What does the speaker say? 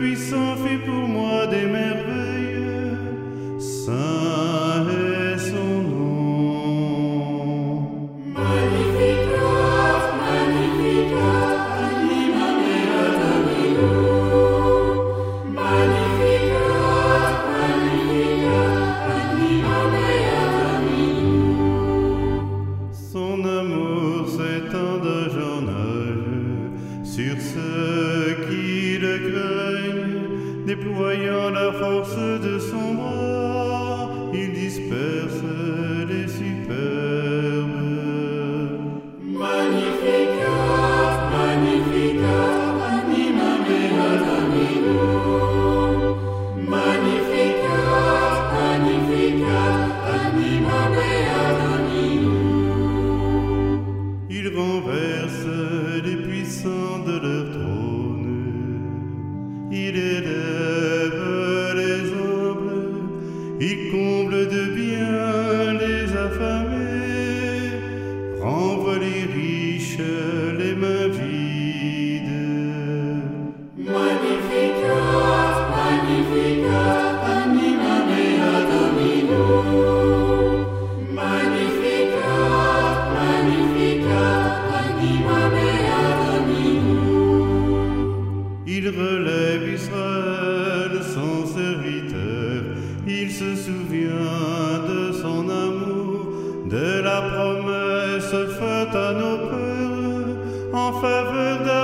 puissant fit pour moi des merveilles. Saint est son nom. Magnificat, Magnificat, anima mea Dominum. Magnificat, Magnificat, anima mea Dominum. Son amour s'étend d'âge en âge sur ceux qui le craignent, déployant la force de son bras, il disperse les superbes. Magnificat, Magnificat, anima mea Dominum. Magnificat, Magnificat, anima mea Dominum. Il renverse les puissants de leur trône, il élève les humbles, il comble de bien les affamés, renvoie les riches les mains vides. Magnificat, Magnificat, anima mea Dominum. Magnificat, Magnificat, anima mea Dominum. Il relève Israël, son serviteur, il se souvient de son amour, de la promesse faite à nos pères en faveur d'Abraham.